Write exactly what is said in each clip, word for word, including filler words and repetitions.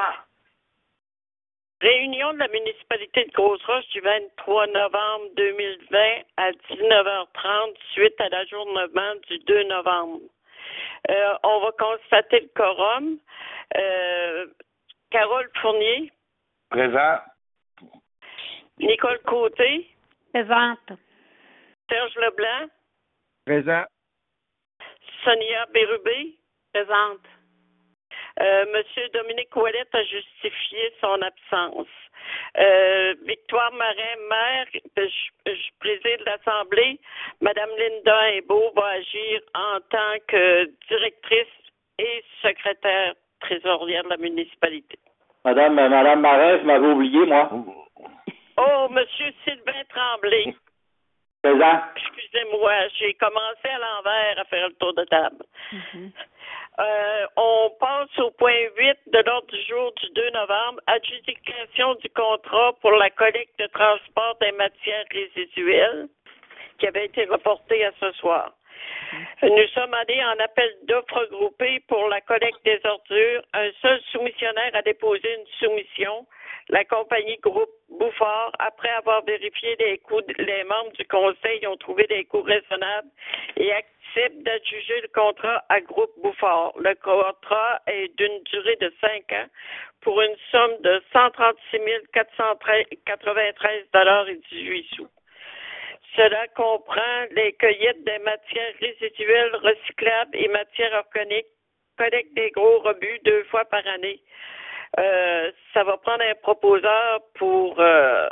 commence. Réunion de la municipalité de Grosse-Roche du vingt-trois novembre deux mille vingt à dix-neuf heures trente suite à l'ajournement du deux novembre. Euh, on va constater le quorum. Euh, Carole Fournier. Présent. Nicole Côté. Présente. Serge Leblanc. Présent. Sonia Bérubé. Présente. Euh, Monsieur Dominique Ouellette a justifié son absence. Euh, Victoire Marin, maire, je, je préside l'Assemblée. Madame Linda Imbeau va agir en tant que directrice et secrétaire trésorière de la municipalité. Madame, Madame Marin, vous m'avez oublié, moi. Oh, Monsieur Sylvain Tremblay. Présent. Excusez-moi, j'ai commencé à l'envers à faire le tour de table. Mm-hmm. Euh, on passe au point huit de l'ordre du jour du deux novembre, adjudication du contrat pour la collecte de transport des matières résiduelles qui avait été reporté à ce soir. Nous sommes allés en appel d'offres groupées pour la collecte des ordures. Un seul soumissionnaire a déposé une soumission. La compagnie Groupe Bouffard, après avoir vérifié les coûts, les membres du conseil ont trouvé des coûts raisonnables et acceptent d'adjuger le contrat à Groupe Bouffard. Le contrat est d'une durée de cinq ans pour une somme de cent trente-six mille quatre cent quatre-vingt-treize dollars et dix-huit sous. Cela comprend les cueillettes des matières résiduelles recyclables et matières organiques, collecte des gros rebuts deux fois par année. Euh, ça va prendre un proposeur pour euh,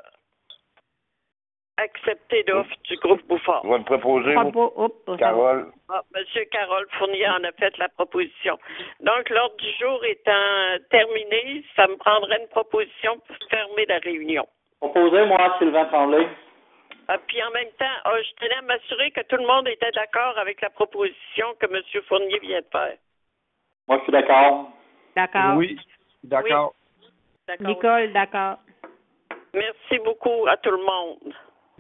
accepter l'offre du groupe Bouffard. Vous va me proposer, vous, Carole. Ah, Monsieur Carole Fournier en a fait la proposition. Donc, l'ordre du jour étant terminé, ça me prendrait une proposition pour fermer la réunion. Proposez-moi, Sylvain Tremblay. Ah, puis en même temps, ah, je tenais à m'assurer que tout le monde était d'accord avec la proposition que M. Fournier vient de faire. Moi, je suis d'accord. D'accord. Oui, d'accord. Oui. D'accord. Nicole, d'accord. Merci beaucoup à tout le monde.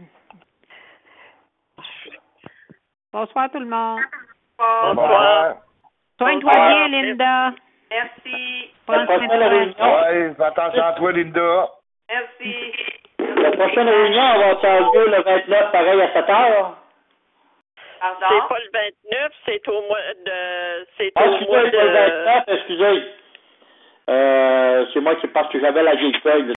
Bonsoir tout le monde. Bonsoir. Soigne-toi bien, Linda. Merci. Prends soin de prochaine réunion. toi. Oui, fais attention à toi, Linda. Merci. La prochaine réunion, on va faire lieu le vingt-neuf, pareil, à sept heures. Pardon? C'est pas le vingt-neuf, c'est au mois de... C'est Ah, au excusez, mois le de... vingt-neuf, excusez. Euh, c'est moi qui parce que j'avais la vieille feuille.